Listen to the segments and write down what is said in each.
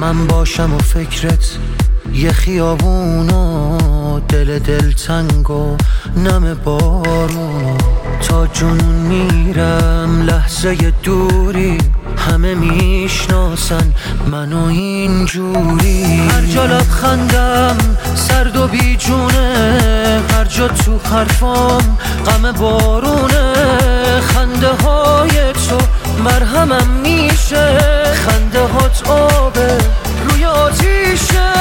من باشم و فکرت یه خیابون و دل تنگ و نم بارون، تا جنون میرم لحظه دوری، همه میشناسن منو اینجوری. هر جا لبخندم سرد و بیجونه، هر جا تو حرفام غم بارونه. خنده های تو مرهمم میشه، خنده هات آبه روی آتیشه.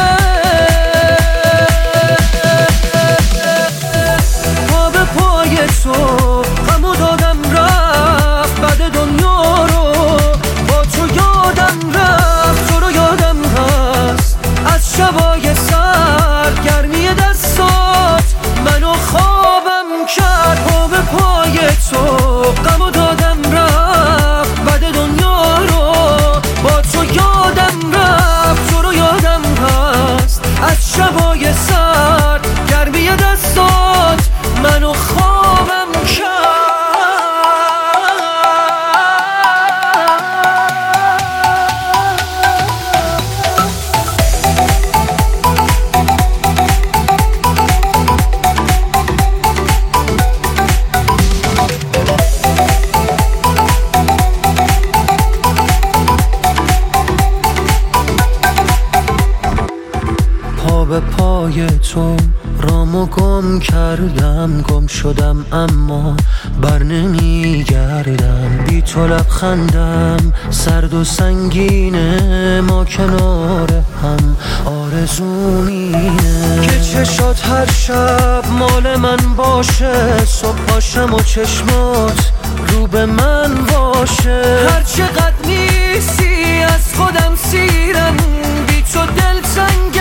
پا به پای تو غمو دادم رفت، بعد دنیا رو با تو یادم رفت. تو رو یادم هست از شبای سرگرمی دستات منو خوابم کرد. پا به پای تو غمو دادم رفت، بعد دنیا رو با تو یادم رفت. تو رو یادم هست از شبای سرگرمی دستات منو خوابم کرد. پا به پای تو رامو گم کردم، گم شدم اما بر نمیگردم. بی تو لبخندم سرد و سنگینه، ما کنار هم آرزو مینه. که چشات هر شب مال من باشه، صبح پاشم و چشمات رو به من باشه. هر چقدر نیستی از خودم سیرم، بی تو دل تنگ